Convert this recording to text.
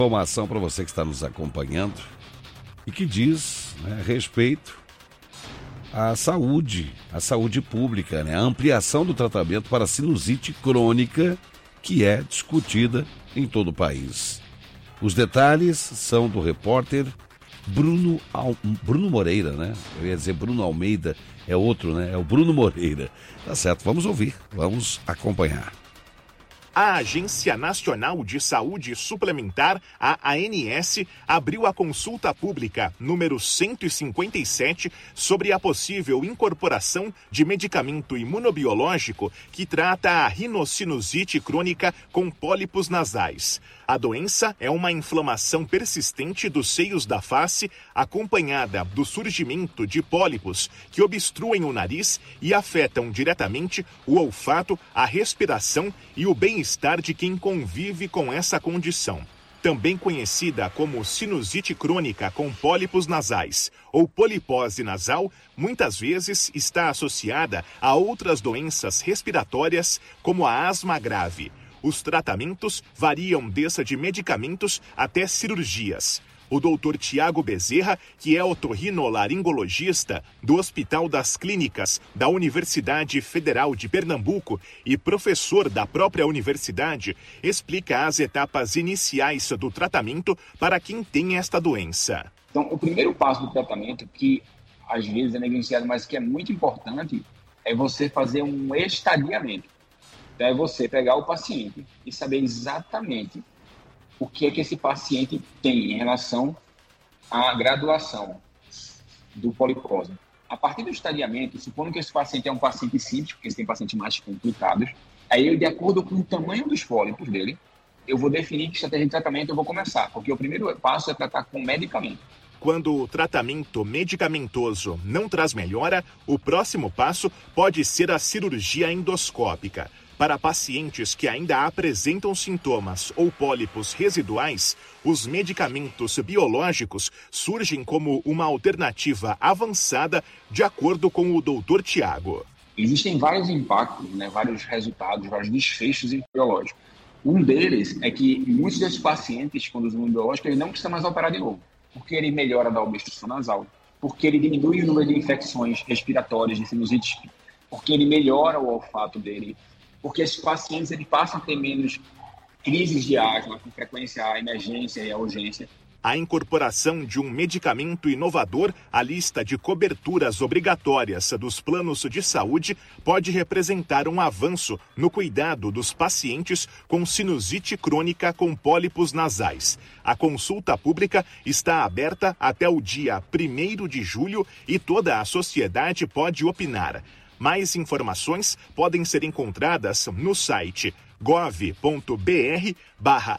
Informação para você que está nos acompanhando e que diz, né, respeito à saúde pública, né, a ampliação do tratamento para sinusite crônica que é discutida em todo o país. Os detalhes são do repórter Bruno Moreira, né? Eu ia dizer Bruno Almeida, é outro, né? É o Bruno Moreira. Tá certo, vamos ouvir, vamos acompanhar. A Agência Nacional de Saúde Suplementar, a ANS, abriu a consulta pública número 157 sobre a possível incorporação de medicamento imunobiológico que trata a rinocinusite crônica com pólipos nasais. A doença é uma inflamação persistente dos seios da face, acompanhada do surgimento de pólipos que obstruem o nariz e afetam diretamente o olfato, a respiração e o bem-estar de quem convive com essa condição. Também conhecida como sinusite crônica com pólipos nasais ou polipose nasal, muitas vezes está associada a outras doenças respiratórias, como a asma grave. Os tratamentos variam desde medicamentos até cirurgias. O Dr. Tiago Bezerra, que é otorrinolaringologista do Hospital das Clínicas da Universidade Federal de Pernambuco e professor da própria universidade, explica as etapas iniciais do tratamento para quem tem esta doença. Então, o primeiro passo do tratamento, que às vezes é negligenciado, mas que é muito importante, é você fazer um estadiamento. Então, é você pegar o paciente e saber exatamente o que é que esse paciente tem em relação à graduação do polipose. A partir do estadiamento, supondo que esse paciente é um paciente simples, porque tem pacientes mais complicados, aí eu, de acordo com o tamanho dos pólipos dele, eu vou definir que estratégia de tratamento eu vou começar, porque o primeiro passo é tratar com medicamento. Quando o tratamento medicamentoso não traz melhora, o próximo passo pode ser a cirurgia endoscópica. Para pacientes que ainda apresentam sintomas ou pólipos residuais, os medicamentos biológicos surgem como uma alternativa avançada, de acordo com o Dr. Tiago. Existem vários impactos, vários resultados, vários desfechos biológicos. Um deles é que muitos desses pacientes, quando usam biológico, ele não precisa mais operar de novo, porque ele melhora da obstrução nasal, porque ele diminui o número de infecções respiratórias, de sinusite, porque ele melhora o olfato dele, porque esses pacientes eles passam a ter menos crises de asma, com frequência à emergência e à urgência. A incorporação de um medicamento inovador à lista de coberturas obrigatórias dos planos de saúde pode representar um avanço no cuidado dos pacientes com sinusite crônica com pólipos nasais. A consulta pública está aberta até o dia 1º de julho e toda a sociedade pode opinar. Mais informações podem ser encontradas no site gov.br/ANS.